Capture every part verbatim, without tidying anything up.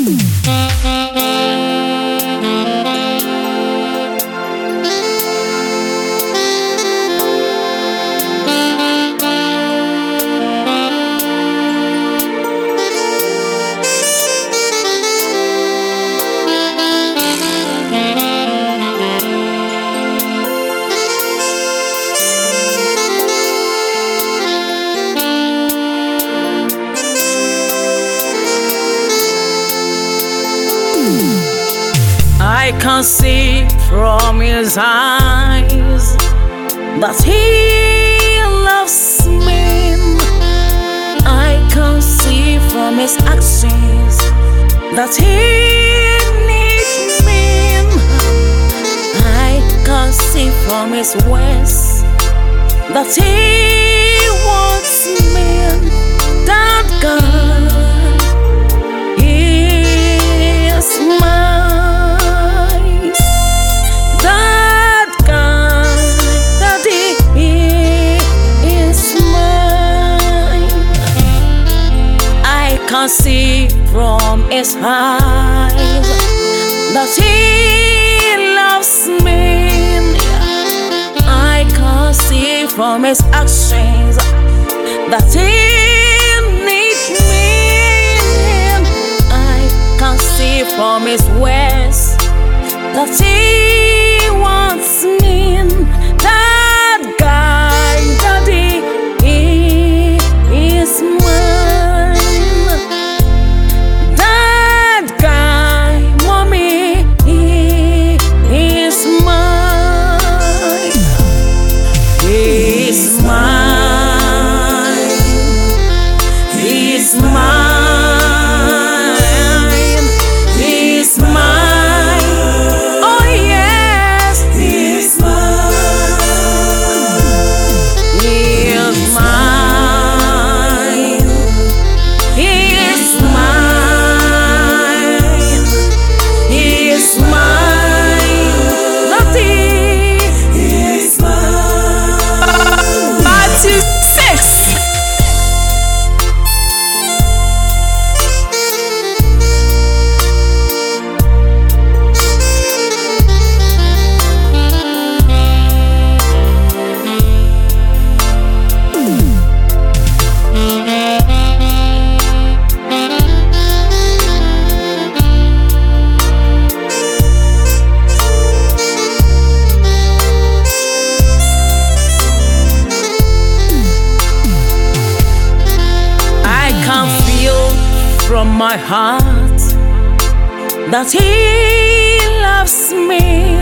I can see from his eyes that he loves me. I can see from his actions that he needs me. I can see from his words that he wants me. That God is mine. Can see from his eyes that he loves me. I can see from his actions that he needs me. I can see from his words that he wants me. That guy, daddy, he is mine. From my heart that he loves me.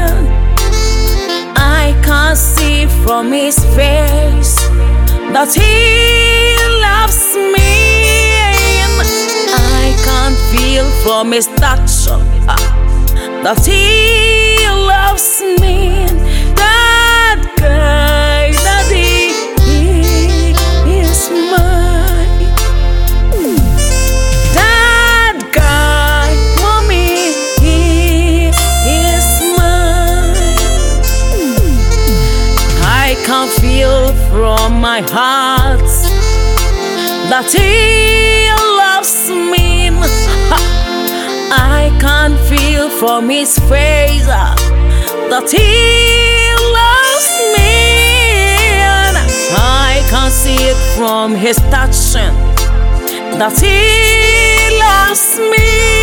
I can see from his face that he loves me. I can feel from his touch that he loves me. That guy, that he, he is mine. Can feel from my heart that he loves me. I can feel from his face that he loves me. I can see it from his touch that he loves me.